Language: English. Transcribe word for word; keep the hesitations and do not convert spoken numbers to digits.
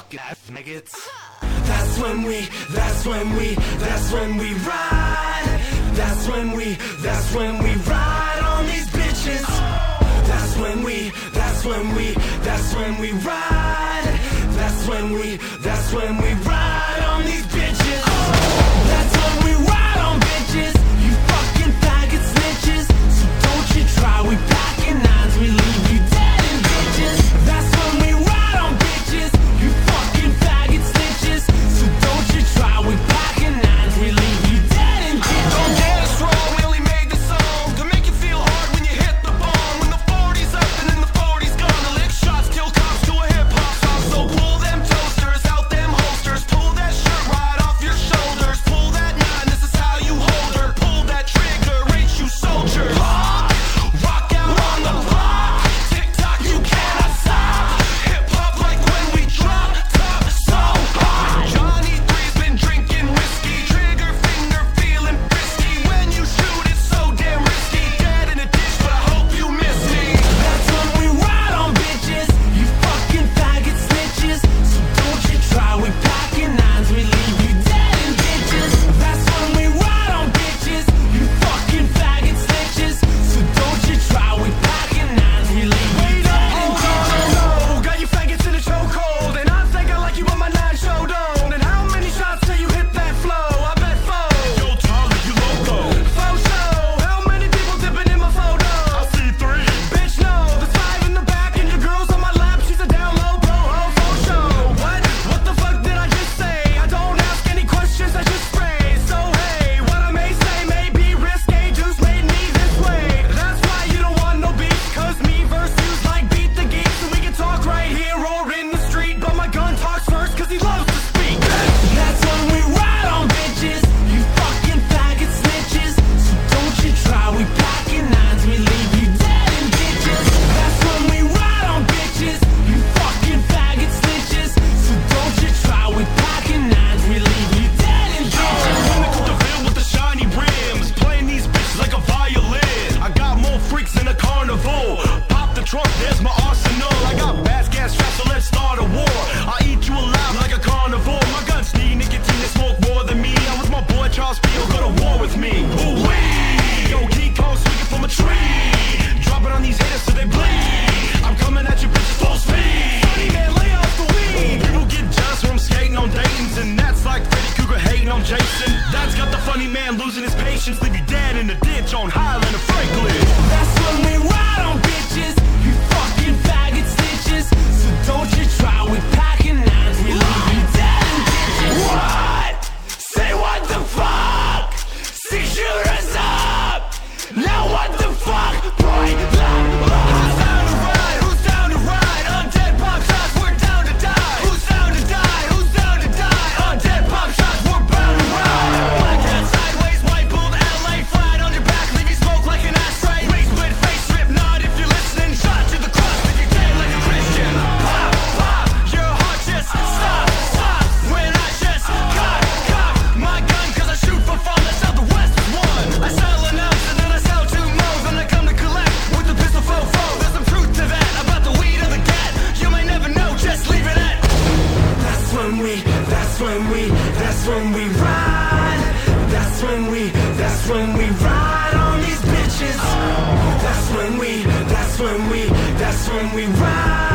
fucking ass niggas. That's when we, that's when we, that's when we ride. That's when we, that's when we ride on these bitches. That's when we, that's when we, that's when we ride. That's when we, that's when we ride on these bitches. That's when we ride on bitches. You fucking faggot snitches. So don't you try, we packing nines, we leave you dead in bitches. That's when we ride on bitches. You fucking faggot snitches. So don't you try, we packing nines, we leave you dead in bitches. Don't get us wrong, we only made this song to make you feel hard when you hit the bomb. When the forty's up and then the forty's gone, to lick shots, kill cops to a hip hop song. So pull them toasters out them holsters, pull that shirt right off your shoulders, pull that nine, this is how you hold her, pull that trigger, H you soldiers. Rock, rock out on the block, tick tock, you cannot stop. Hip hop like when we drop top so hard. Johnny three's been drinking whiskey, trigger finger feeling frisky. When you shoot it's so damn risky, dead in a ditch but I hope you miss me. That's when we ride on bitches. You fucking faggot snitches. So don't you try, we packing nines, we leave you dead in bitches. That's when we ride on bitches. You fucking faggot snitches. So don't you try, we packing nines, we leave you dead in bitches. Oh, got you faggots in a chokehold, and I think I like you on my nine show dome. And how many shots till you hit that flow? I bet four. Yo, Charlie, you loco. Faux show. How many people dipping in my photo? I see three. Bitch, no, there's five in the back, and your girl's on my lap. She's a down low bro. Oh, faux show. What? What the fuck did I just say? I don't ask any questions, I just spray. So hey, what I may say may be risque. Juice made me this way. That's why you don't want no beef, cause me versus you's like beat the geeks, and we can talk right here or in the street. But my gun talks first, cause he loves to speak. That's when we ride on bitches. You fucking faggot snitches. So don't you try, we packing nines, we leave you dead in bitches. That's when we ride on bitches. You fucking faggot snitches. So don't you try, we packing nines, we leave you dead in bitches. When the Coupe de Ville with the shiny rims, playing these bitches like a violin. I got more freaks than a carnival. Pop the trunk, there's my arsenal. I got bass gas straps, so let's start a war. I'll eat you alive like a carnivore. My guns need nicotine, they smoke more than me. I was my boy Charles Field, go to war with me. Ooh-wee. Yo, King Kong swinging from a tree, dropping on these haters so they bleed. I'm coming at you bitches full speed. Funny man, lay off the weed. People get jealous when I'm skating on Dayton's, and that's like Freddy Krueger hating on Jason. That's got the funny man losing his patience, leave you dead in the ditch on Highland and Franklin. That's when we ride on bitches. You fucking faggot snitches. So don't you try, we packing nines, we leave you dead in bitches. What? Say what the fuck? Six shooters up. Now what the fuck? Boy, Who's down to ride? Who's down to ride? Undead pop shots, we're down to die. Who's down to die? Who's down to die? Undead pop shots, we're bound to ride. Black hat sideways, white pulled L A flat on your back, leave you smoke like an ashtray. Race split, face strip, nod if you're listening. Shot to the cross, if you're dead like a Christian. Pop, pop, your heart just stop, stop. When I just cock, cock my gun, cause I shoot for fun. That's how the West is won. I sell an ounce and then I sell two more. Then I come to collect with the pistol fofo. There's some truth to that about the weed or the gat. You may never know, just leave it at. that's when we, that's when we, that's when we ride. That's when we, that's when we ride on these bitches. That's when we, that's when we, that's when we ride.